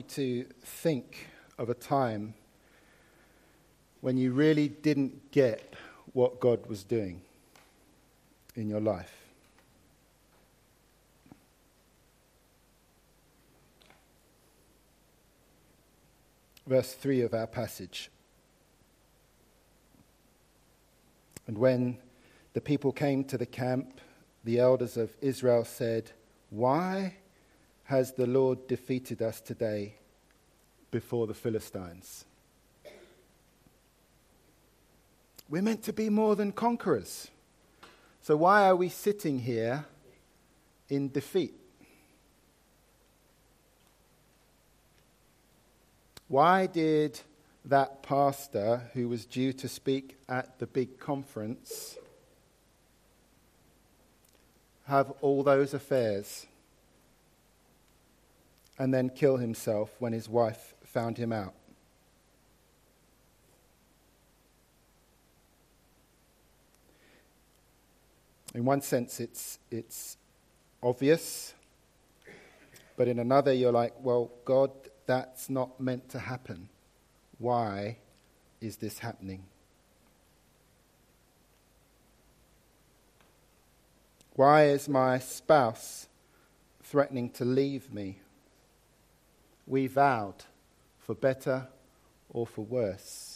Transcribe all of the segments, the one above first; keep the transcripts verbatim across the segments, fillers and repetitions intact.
To think of a time when you really didn't get what God was doing in your life. Verse three of our passage. And when the people came to the camp, the elders of Israel said, "Why has the Lord defeated us today before the Philistines? We're meant to be more than conquerors. So why are we sitting here in defeat? Why did that pastor who was due to speak at the big conference have all those affairs and then kill himself when his wife found him out?" In one sense, it's it's obvious, but in another, you're like, well, God, that's not meant to happen. Why is this happening? Why is my spouse threatening to leave me? We vowed for better or for worse.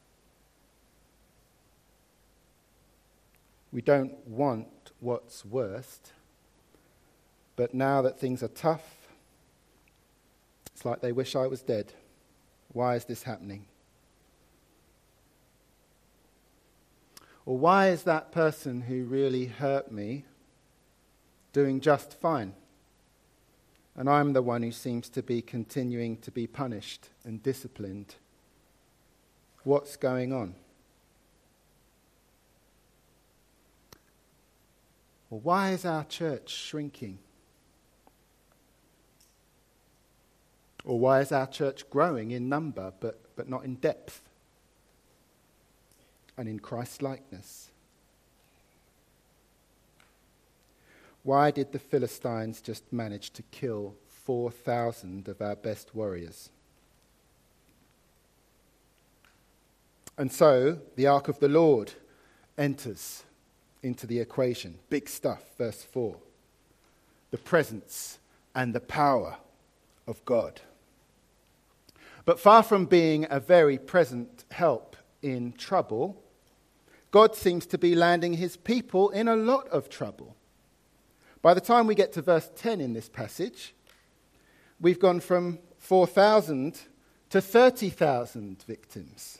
We don't want what's worst, but now that things are tough, it's like they wish I was dead. Why is this happening? Or why is that person who really hurt me doing just fine? And I'm the one who seems to be continuing to be punished and disciplined. What's going on? Or why is our church shrinking? Or why is our church growing in number but, but not in depth and in Christ-likeness? Why did the Philistines just manage to kill four thousand of our best warriors? And so the ark of the Lord enters into the equation. Big stuff, verse four. The presence and the power of God. But far from being a very present help in trouble, God seems to be landing his people in a lot of trouble. By the time we get to verse ten in this passage, we've gone from four thousand to thirty thousand victims.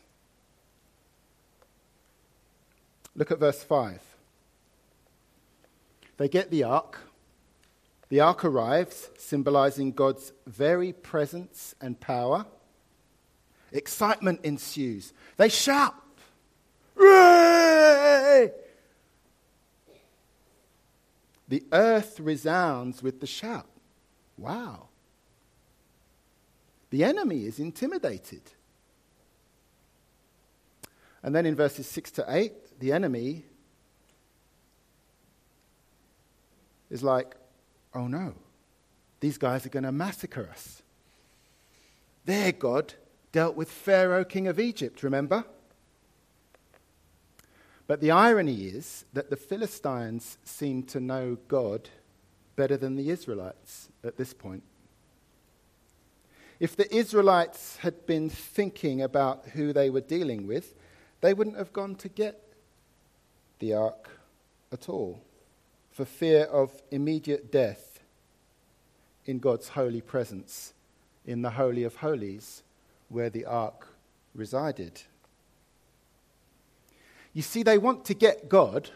Look at verse five. They get the ark. The ark arrives, symbolizing God's very presence and power. Excitement ensues. They shout, "Hooray!" The earth resounds with the shout. Wow. The enemy is intimidated. And then in verses six to eight, the enemy is like, oh no, these guys are going to massacre us. Their God dealt with Pharaoh, king of Egypt, remember? But the irony is that the Philistines seem to know God better than the Israelites at this point. If the Israelites had been thinking about who they were dealing with, they wouldn't have gone to get the ark at all, for fear of immediate death in God's holy presence, in the Holy of Holies, where the ark resided. You see, they want to get God,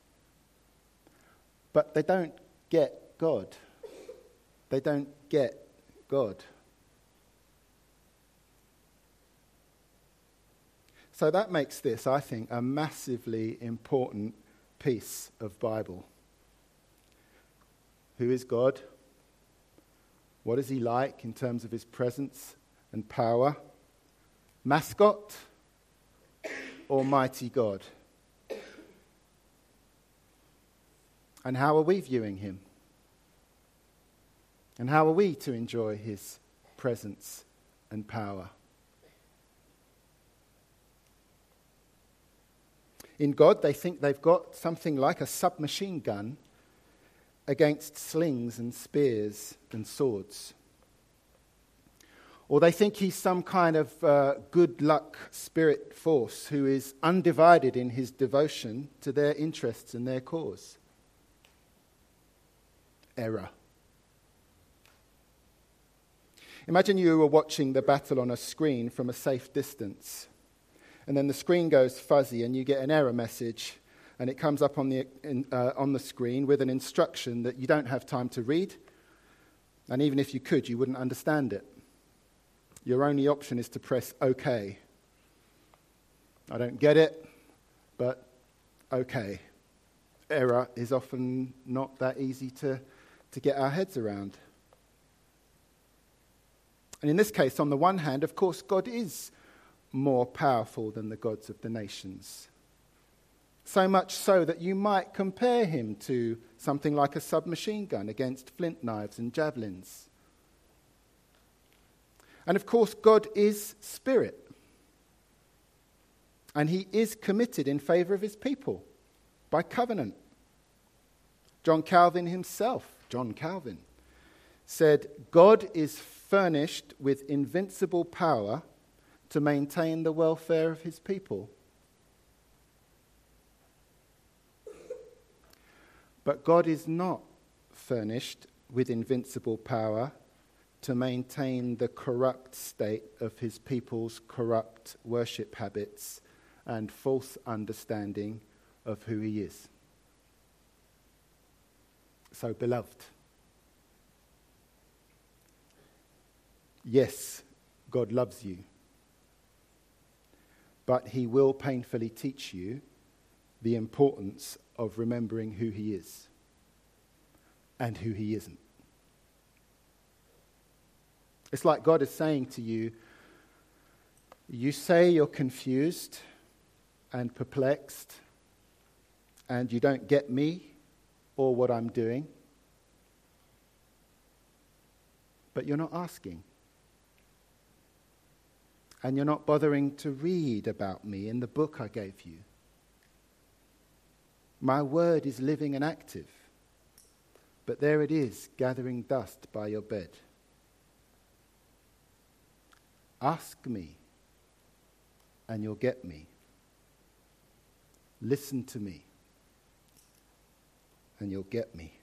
but they don't get God. They don't get God. So that makes this, I think, a massively important piece of Bible. Who is God? What is he like in terms of his presence and power? Mascot? Almighty God. And how are we viewing him? And how are we to enjoy his presence and power. In God, they think they've got something like a submachine gun against slings and spears and swords. Or they think he's some kind of uh, good luck spirit force who is undivided in his devotion to their interests and their cause. Error. Imagine you were watching the battle on a screen from a safe distance, and then the screen goes fuzzy and you get an error message, and it comes up on the, in, uh, on the screen with an instruction that you don't have time to read, and even if you could, you wouldn't understand it. Your only option is to press OK. I don't get it, but OK. Error is often not that easy to, to get our heads around. And in this case, on the one hand, of course, God is more powerful than the gods of the nations. So much so that you might compare him to something like a submachine gun against flint knives and javelins. And of course, God is spirit. And he is committed in favor of his people by covenant. John Calvin himself, John Calvin, said, God is furnished with invincible power to maintain the welfare of his people. But God is not furnished with invincible power to maintain the corrupt state of his people's corrupt worship habits and false understanding of who he is. So, beloved, yes, God loves you, but he will painfully teach you the importance of remembering who he is and who he isn't. It's like God is saying to you, you say you're confused and perplexed and you don't get me or what I'm doing, but you're not asking. And you're not bothering to read about me in the book I gave you. My word is living and active, but there it is, gathering dust by your bed. Ask me, and you'll get me. Listen to me, and you'll get me.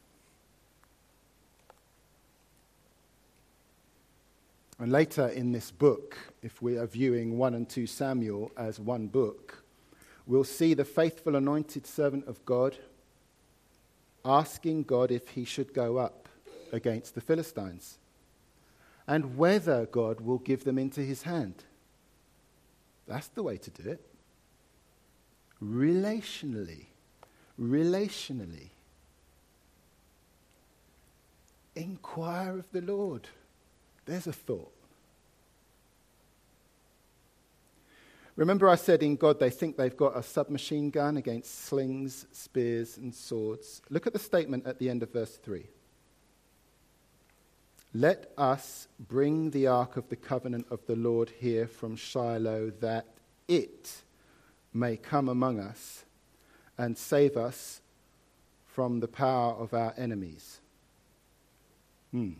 And later in this book, if we are viewing one and two Samuel as one book, we'll see the faithful anointed servant of God asking God if he should go up against the Philistines and whether God will give them into his hand. That's the way to do it. Relationally. Relationally. Inquire of the Lord. There's a thought. Remember I said in God they think they've got a submachine gun against slings, spears, and swords. Look at the statement at the end of verse three. Let us bring the ark of the covenant of the Lord here from Shiloh, that it may come among us and save us from the power of our enemies. Hmm.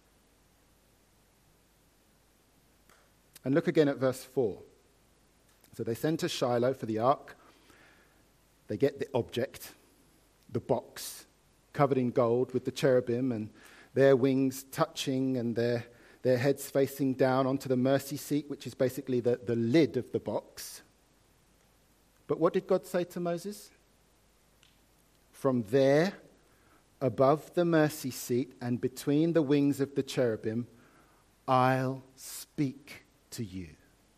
And look again at verse four. So they send to Shiloh for the ark. They get the object, the box, covered in gold with the cherubim and their wings touching and their, their heads facing down onto the mercy seat, which is basically the, the lid of the box. But what did God say to Moses? From there, above the mercy seat and between the wings of the cherubim, I'll speak to you.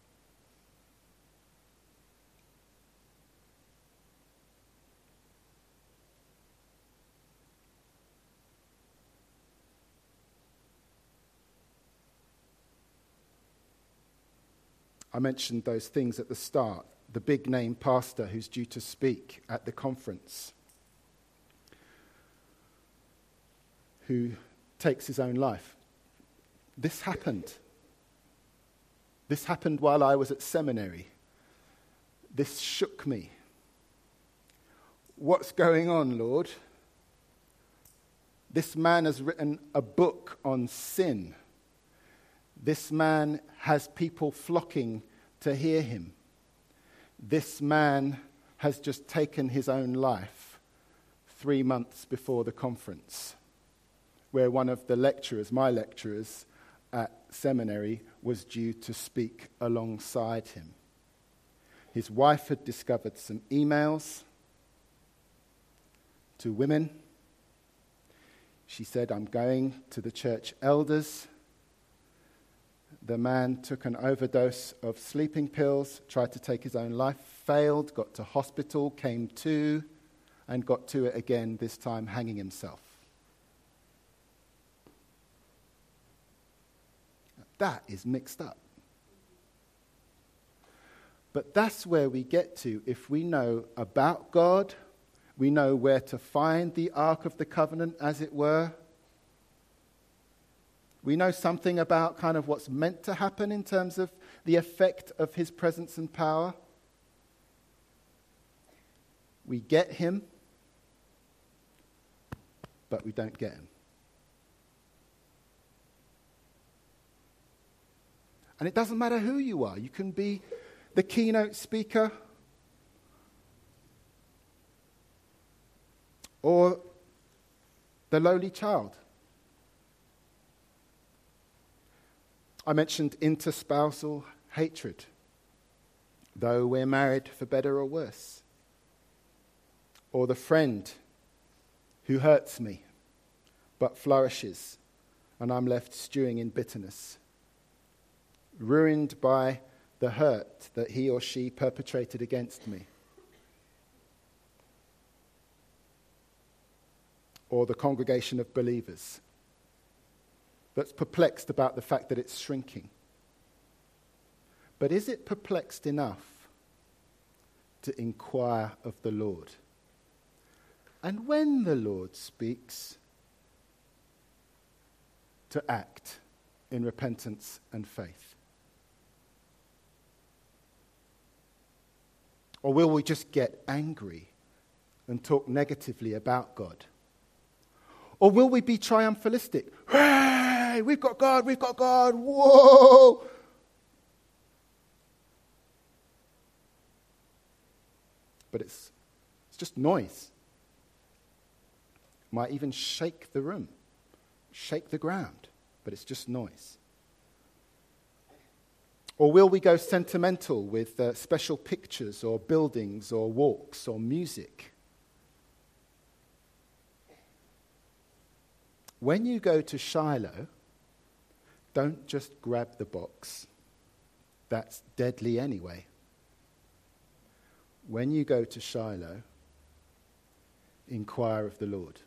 I mentioned those things at the start. The big name pastor who's due to speak at the conference, who takes his own life This happened. This happened while I was at seminary. This shook me. What's going on, Lord? This man has written a book on sin. This man has people flocking to hear him. This man has just taken his own life three months before the conference, where one of the lecturers, my lecturers at seminary, was due to speak alongside him. His wife had discovered some emails to women. She said, I'm going to the church elders. The man took an overdose of sleeping pills, tried to take his own life, failed, got to hospital, came to, and got to it again, this time hanging himself. That is mixed up. But that's where we get to if we know about God, we know where to find the Ark of the Covenant, as it were. We know something about kind of what's meant to happen in terms of the effect of his presence and power. We get him, but we don't get him. And it doesn't matter who you are. You can be the keynote speaker or the lowly child. I mentioned interspousal hatred, though we're married for better or worse. Or the friend who hurts me but flourishes, and I'm left stewing in bitterness, ruined by the hurt that he or she perpetrated against me. Or the congregation of believers that's perplexed about the fact that it's shrinking. But is it perplexed enough to inquire of the Lord? And when the Lord speaks, to act in repentance and faith? Or will we just get angry and talk negatively about God? Or will we be triumphalistic? Hey, we've got God, we've got God, whoa! But it's, it's just noise. Might even shake the room, shake the ground, but it's just noise. Or will we go sentimental with uh, special pictures or buildings or walks or music? When you go to Shiloh, don't just grab the box. That's deadly anyway. When you go to Shiloh, inquire of the Lord.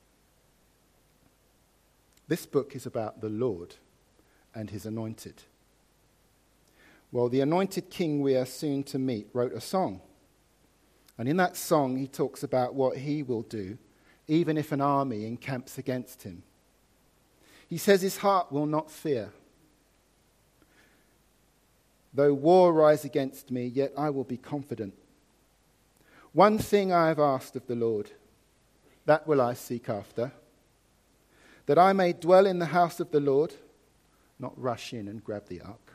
This book is about the Lord and his anointed. Well, the anointed king we are soon to meet wrote a song. And in that song, he talks about what he will do, even if an army encamps against him. He says his heart will not fear. Though war rise against me, yet I will be confident. One thing I have asked of the Lord, that will I seek after, that I may dwell in the house of the Lord, not rush in and grab the ark,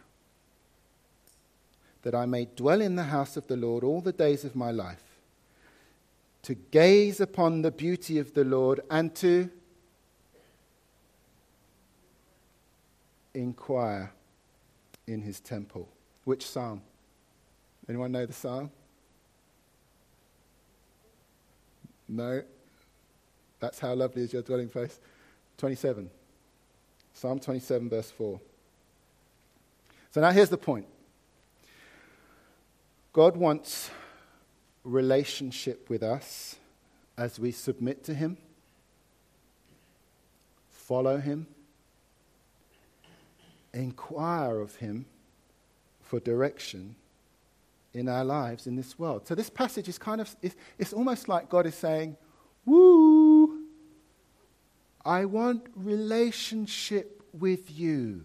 that I may dwell in the house of the Lord all the days of my life, to gaze upon the beauty of the Lord and to inquire in his temple. Which psalm? Anyone know the psalm? No? That's how lovely is your dwelling place. twenty-seven. Psalm twenty-seven, verse four. So now here's the point. God wants relationship with us as we submit to him, follow him, inquire of him for direction in our lives in this world. So this passage is kind of, it's, it's almost like God is saying, woo, I want relationship with you.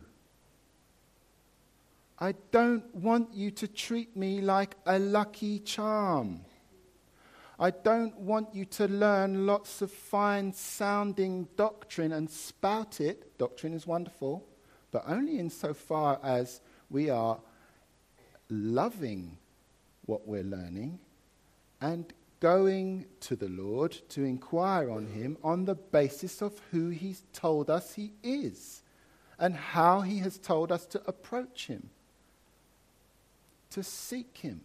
I don't want you to treat me like a lucky charm. I don't want you to learn lots of fine-sounding doctrine and spout it. Doctrine is wonderful, but only insofar as we are loving what we're learning and going to the Lord to inquire on him on the basis of who he's told us he is and how he has told us to approach him, to seek him.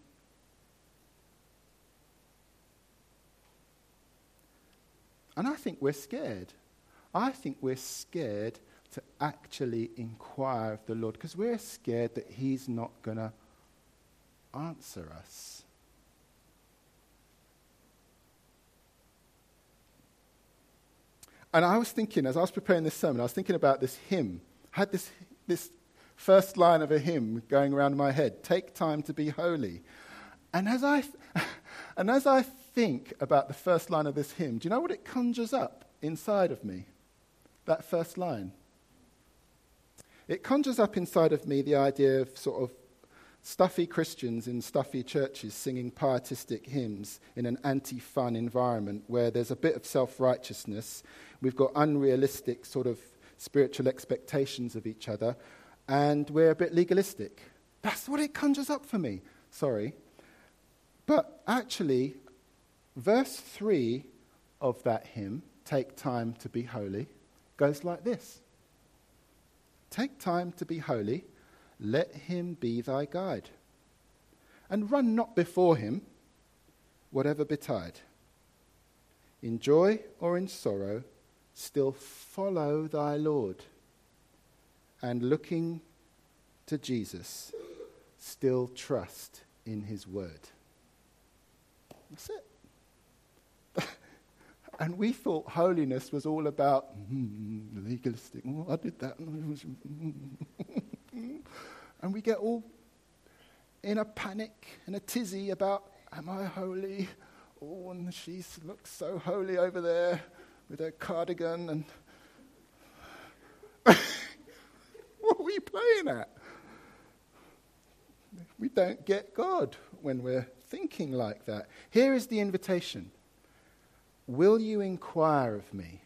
And I think we're scared. I think we're scared to actually inquire of the Lord because we're scared that he's not going to answer us. And I was thinking, as I was preparing this sermon, I was thinking about this hymn. I had this, this first line of a hymn going around in my head, take time to be holy. And as I... And as I think about the first line of this hymn, do you know what it conjures up inside of me? That first line. It conjures up inside of me the idea of sort of stuffy Christians in stuffy churches singing pietistic hymns in an anti-fun environment where there's a bit of self-righteousness. We've got unrealistic sort of spiritual expectations of each other, and we're a bit legalistic. That's what it conjures up for me. Sorry. But actually, verse three of that hymn, Take Time to Be Holy, goes like this. Take time to be holy, let him be thy guide. And run not before him, whatever betide. In joy or in sorrow, still follow thy Lord. And looking to Jesus, still trust in his word. That's it. And we thought holiness was all about mm, legalistic. Oh, I did that. And we get all in a panic and a tizzy about, am I holy? Oh, and she looks so holy over there with her cardigan. And what are we playing at? We don't get God when we're thinking like that. Here is the invitation. Will you inquire of me?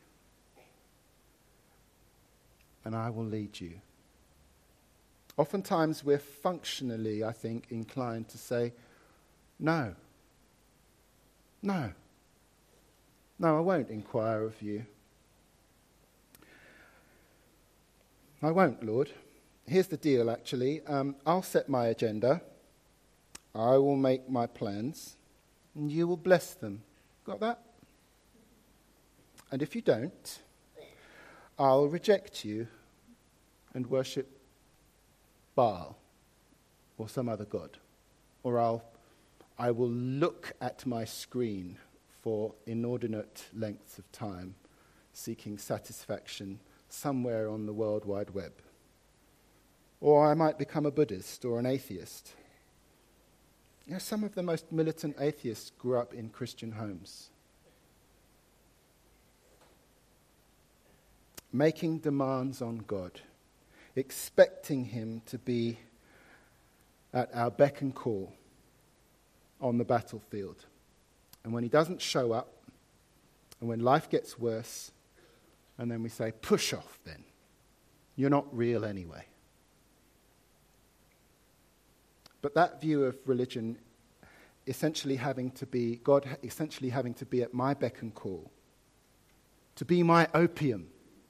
And I will lead you. Oftentimes we're functionally, I think, inclined to say, no. No. No, I won't inquire of you. I won't, Lord. Here's the deal, actually. Um, I'll set my agenda. I will make my plans. And you will bless them. Got that? And if you don't, I'll reject you and worship Baal or some other god. Or I'll, I will look at my screen for inordinate lengths of time, seeking satisfaction somewhere on the World Wide Web. Or I might become a Buddhist or an atheist. You know, some of the most militant atheists grew up in Christian homes. Making demands on God, expecting him to be at our beck and call on the battlefield. And when he doesn't show up, and when life gets worse, and then we say, push off then. You're not real anyway. But that view of religion essentially having to be, God essentially having to be at my beck and call, to be my opium,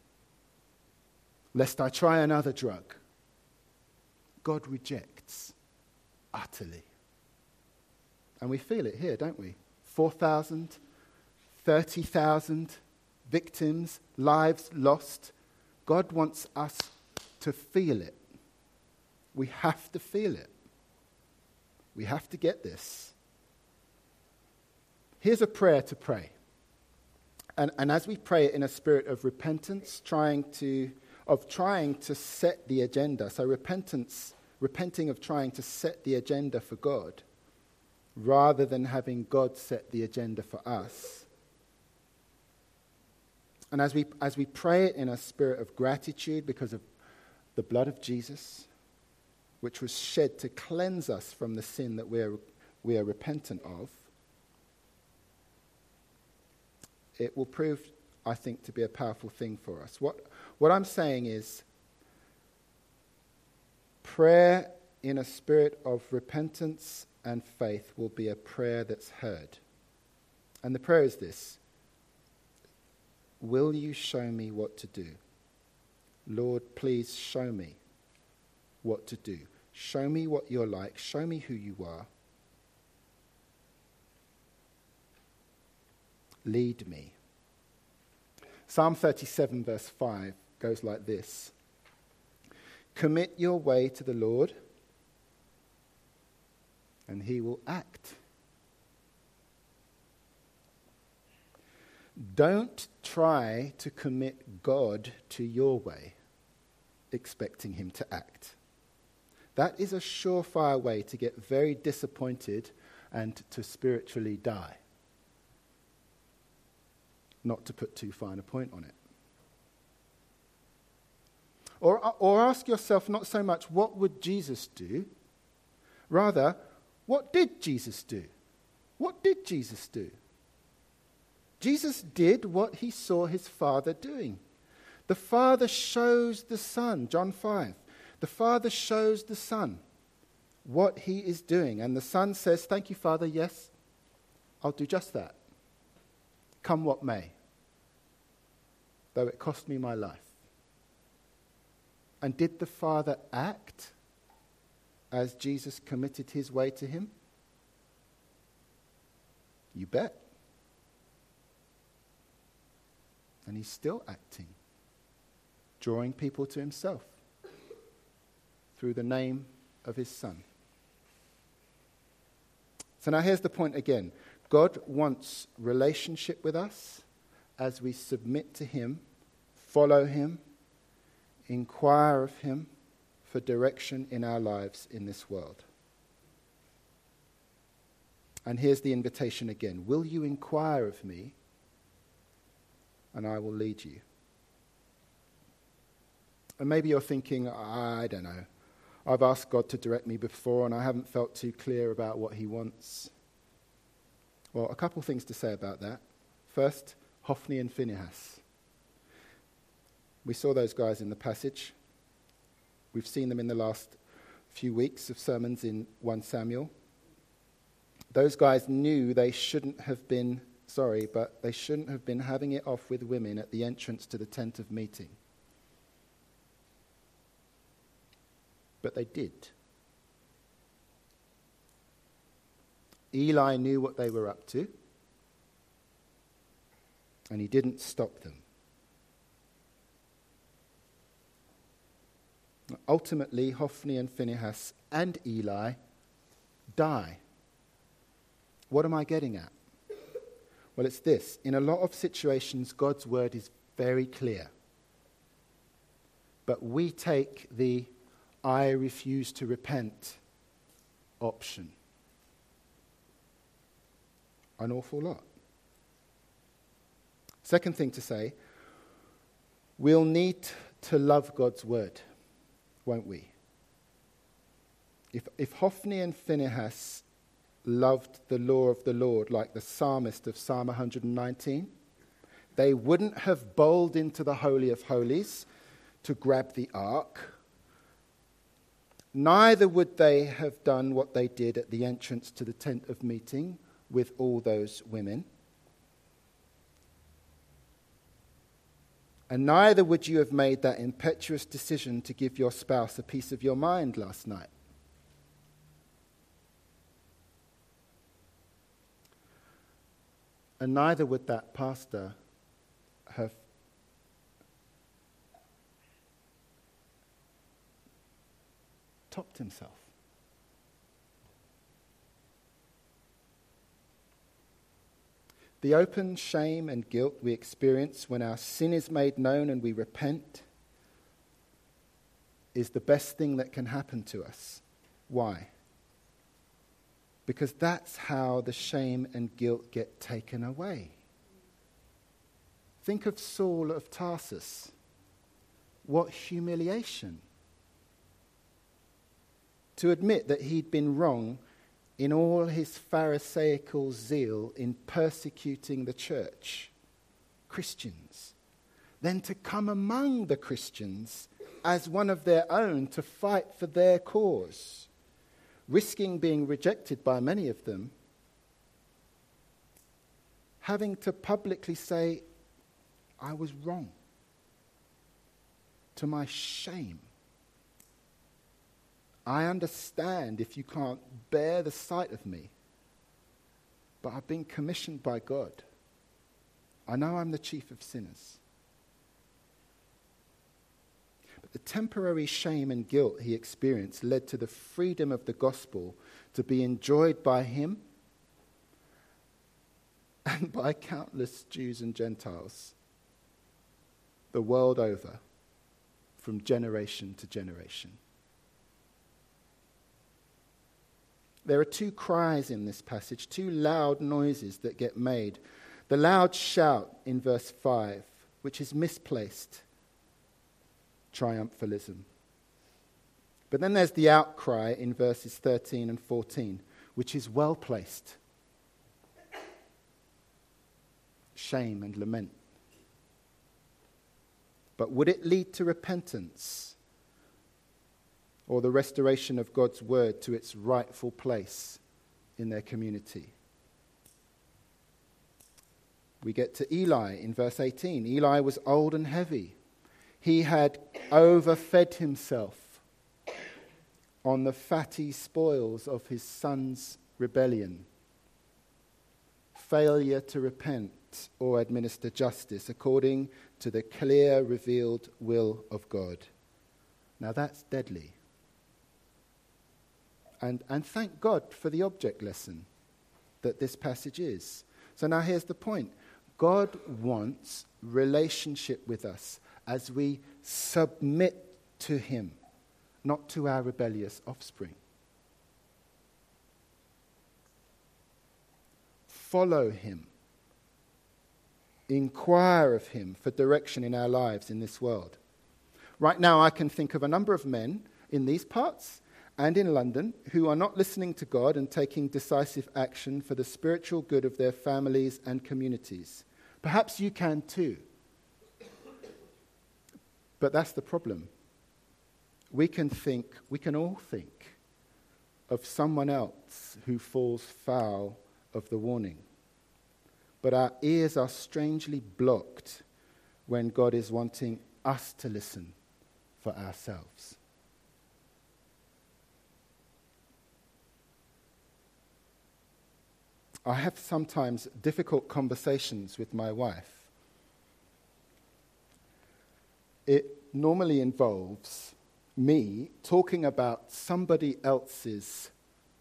lest I try another drug, God rejects utterly. And we feel it here, don't we? four thousand, thirty thousand victims, lives lost. God wants us to feel it. We have to feel it. We have to get this. Here's a prayer to pray. And, and as we pray it in a spirit of repentance, trying to of trying to set the agenda. So repentance, repenting of trying to set the agenda for God, rather than having God set the agenda for us. And as we as we pray it in a spirit of gratitude because of the blood of Jesus, which was shed to cleanse us from the sin that we are, we are repentant of, it will prove, I think, to be a powerful thing for us. What, what I'm saying is, prayer in a spirit of repentance and faith will be a prayer that's heard. And the prayer is this: will you show me what to do? Lord, please show me what to do. Show me what you're like. Show me who you are. Lead me. Psalm thirty-seven verse five goes like this: commit your way to the Lord, and he will act. Don't try to commit God to your way, expecting him to act. That is a surefire way to get very disappointed and to spiritually die. Not to put too fine a point on it. Or, or ask yourself not so much, what would Jesus do? Rather, what did Jesus do? What did Jesus do? Jesus did what he saw his Father doing. The Father shows the Son, John five. The Father shows the Son what he is doing. And the Son says, thank you, Father, yes, I'll do just that. Come what may, though it cost me my life. And did the Father act as Jesus committed his way to him? You bet. And he's still acting, drawing people to himself through the name of his Son. So now here's the point again. God wants relationship with us as we submit to him, follow him, inquire of him for direction in our lives in this world. And here's the invitation again. Will you inquire of me, and I will lead you? And maybe you're thinking, I don't know, I've asked God to direct me before and I haven't felt too clear about what he wants. Well, a couple things to say about that. First, Hophni and Phinehas. We saw those guys in the passage. We've seen them in the last few weeks of sermons in First Samuel. Those guys knew they shouldn't have been, sorry, but they shouldn't have been having it off with women at the entrance to the tent of meeting. But they did. Eli knew what they were up to, and he didn't stop them. Ultimately, Hophni and Phinehas and Eli die. What am I getting at? Well, it's this. In a lot of situations, God's word is very clear. But we take the I refuse to repent option an awful lot. Second thing to say, we'll need to love God's word, won't we? If, if Hophni and Phinehas loved the law of the Lord like the psalmist of Psalm one hundred nineteen, they wouldn't have bowled into the Holy of Holies to grab the ark. Neither would they have done what they did at the entrance to the tent of meeting with all those women. And neither would you have made that impetuous decision to give your spouse a piece of your mind last night. And neither would that pastor have topped himself. The open shame and guilt we experience when our sin is made known and we repent is the best thing that can happen to us. Why? Because that's how the shame and guilt get taken away. Think of Saul of Tarsus. What humiliation to admit that he'd been wrong in all his Pharisaical zeal in persecuting the church, Christians, then to come among the Christians as one of their own to fight for their cause, risking being rejected by many of them, having to publicly say, I was wrong, to my shame. I understand if you can't bear the sight of me, but I've been commissioned by God. I know I'm the chief of sinners. But the temporary shame and guilt he experienced led to the freedom of the gospel to be enjoyed by him and by countless Jews and Gentiles the world over, from generation to generation. There are two cries in this passage, two loud noises that get made. The loud shout in verse five, which is misplaced triumphalism. But then there's the outcry in verses thirteen and fourteen, which is well placed. Shame and lament. But would it lead to repentance or the restoration of God's word to its rightful place in their community? We get to Eli in verse eighteen. Eli was old and heavy. He had overfed himself on the fatty spoils of his son's rebellion. Failure to repent or administer justice according to the clear revealed will of God. Now that's deadly. And, and thank God for the object lesson that this passage is. So now here's the point. God wants relationship with us as we submit to him, not to our rebellious offspring. Follow him. Inquire of him for direction in our lives in this world. Right now I can think of a number of men in these parts and in London who are not listening to God and taking decisive action for the spiritual good of their families and communities. Perhaps you can too. But that's the problem. We can think, we can all think of someone else who falls foul of the warning. But our ears are strangely blocked when God is wanting us to listen for ourselves. I have sometimes difficult conversations with my wife. It normally involves me talking about somebody else's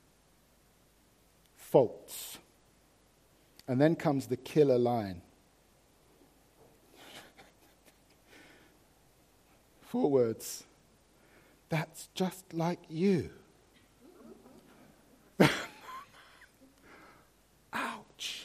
faults. And then comes the killer line. Four words. That's just like you. Ouch.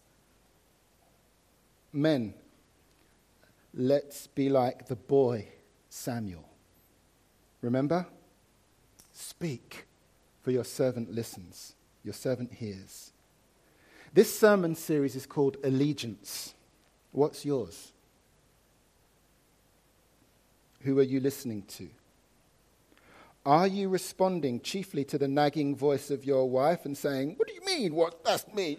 Men, let's be like the boy Samuel. Remember? Speak, for your servant listens, your servant hears. This sermon series is called Allegiance. What's yours? Who are you listening to? Are you responding chiefly to the nagging voice of your wife and saying, what do you mean, what that's me?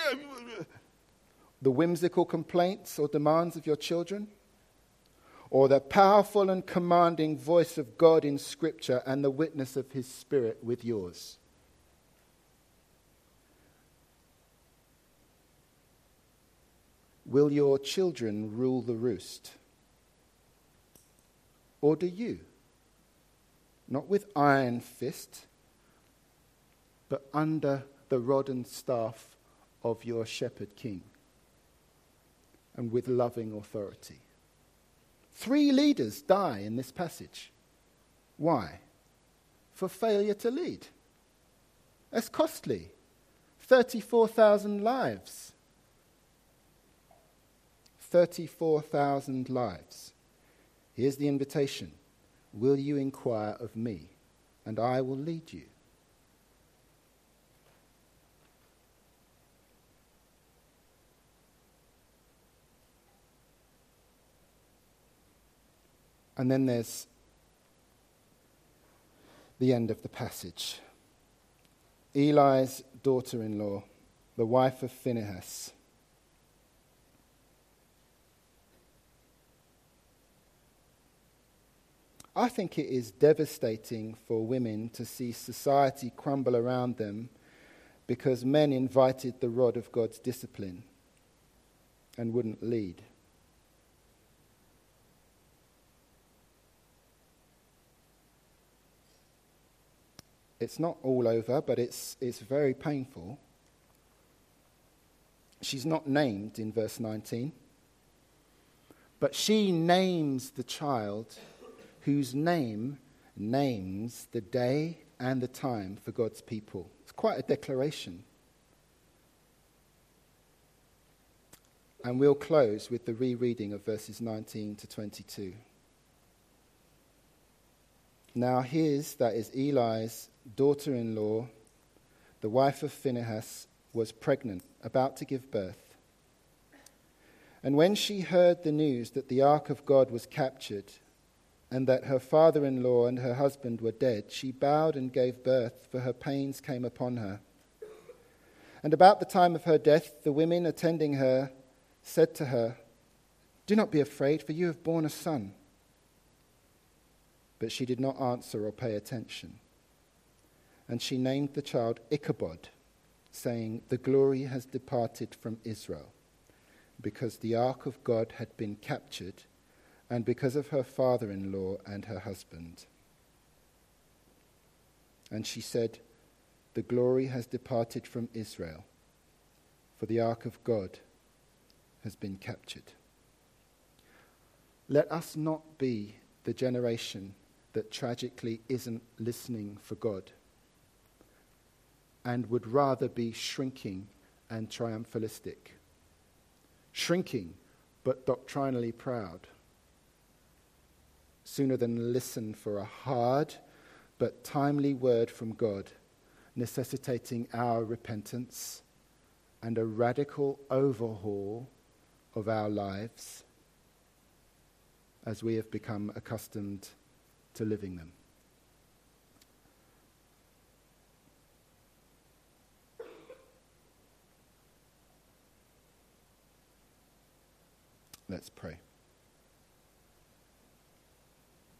The whimsical complaints or demands of your children? Or the powerful and commanding voice of God in Scripture and the witness of his Spirit with yours? Will your children rule the roost? Or do you? Not with iron fist, but under the rod and staff of your shepherd king, and with loving authority. Three leaders die in this passage. Why? For failure to lead. That's costly. thirty-four thousand lives. thirty-four thousand lives. Here's the invitation. Will you inquire of me and I will lead you. And then there's the end of the passage. Eli's daughter-in-law, the wife of Phinehas. I think it is devastating for women to see society crumble around them because men invited the rod of God's discipline and wouldn't lead. It's not all over, but it's it's very painful. She's not named in verse nineteen, but she names the child whose name names the day and the time for God's people. It's quite a declaration. And we'll close with the rereading of verses nineteen to twenty-two. Now his, that is Eli's, daughter-in-law, the wife of Phinehas, was pregnant, about to give birth. And when she heard the news that the ark of God was captured, and that her father-in-law and her husband were dead, she bowed and gave birth, for her pains came upon her. And about the time of her death, the women attending her said to her, "Do not be afraid, for you have borne a son." But she did not answer or pay attention. And she named the child Ichabod, saying, "The glory has departed from Israel," because the ark of God had been captured, and because of her father-in-law and her husband. And she said, "The glory has departed from Israel, for the ark of God has been captured." Let us not be the generation that tragically isn't listening for God and would rather be shrinking and triumphalistic. Shrinking, but doctrinally proud. Sooner than listen for a hard but timely word from God, necessitating our repentance and a radical overhaul of our lives as we have become accustomed to living them. Let's pray.